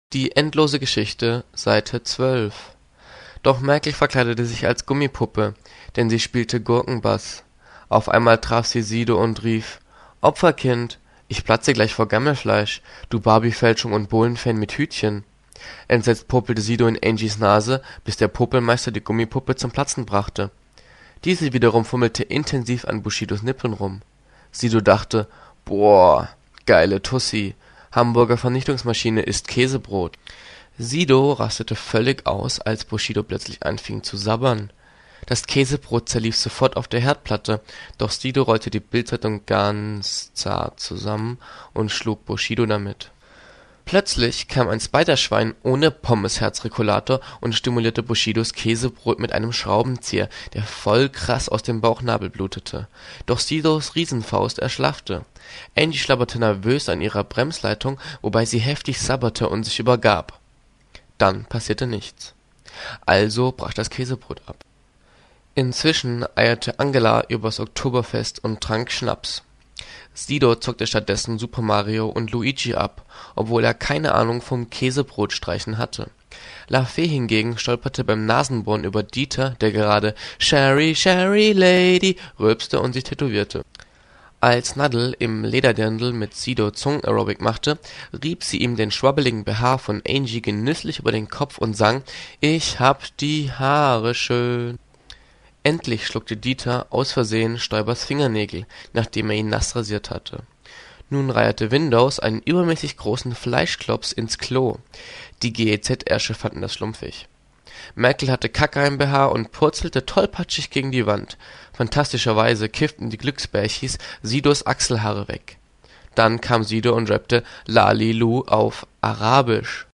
Die endlose Geschichte, Seite 12. Doch Merkel verkleidete sich als Gummipuppe, denn sie spielte Gurkenbass. Auf einmal traf sie Sido und rief: Opferkind, ich platze gleich vor Gammelfleisch, du Barbie-Fälschung und Bohlen-Fan mit Hütchen. Entsetzt popelte Sido in Angies Nase, bis der Popelmeister die Gummipuppe zum Platzen brachte. Diese wiederum fummelte intensiv an Bushidos Nippeln rum. Sido dachte: Boah, geile Tussi. Hamburger Vernichtungsmaschine isst Käsebrot. Sido rastete völlig aus, als Bushido plötzlich anfing zu sabbern. Das Käsebrot zerlief sofort auf der Herdplatte, doch Sido rollte die Bildzeitung ganz zart zusammen und schlug Bushido damit. Plötzlich kam ein Spiderschwein ohne Pommesherzregulator und stimulierte Bushidos Käsebrot mit einem Schraubenzieher, der voll krass aus dem Bauchnabel blutete. Doch Sidos Riesenfaust erschlaffte. Angie schlabberte nervös an ihrer Bremsleitung, wobei sie heftig sabberte und sich übergab. Dann passierte nichts. Also brach das Käsebrot ab. Inzwischen eierte Angela übers Oktoberfest und trank Schnaps. Sido zockte stattdessen Super Mario und Luigi ab, obwohl er keine Ahnung vom Käsebrotstreichen hatte. Lafay hingegen stolperte beim Nasenbohren über Dieter, der gerade Sherry, Sherry Lady rülpste und sich tätowierte. Als Nadel im Lederdirndl mit Sido Zungenaerobic machte, rieb sie ihm den schwabbeligen BH von Angie genüsslich über den Kopf und sang: Ich hab die Haare schön. Endlich schluckte Dieter aus Versehen Stoibers Fingernägel, nachdem er ihn nass rasiert hatte. Nun reierte Windows einen übermäßig großen Fleischklops ins Klo. Die GEZ-Ärsche fanden das schlumpfig. Merkel hatte Kacke im BH und purzelte tollpatschig gegen die Wand. Fantastischerweise kifften die Glücksbärchis Sidos Achselhaare weg. Dann kam Sido und rappte Lalilu auf Arabisch.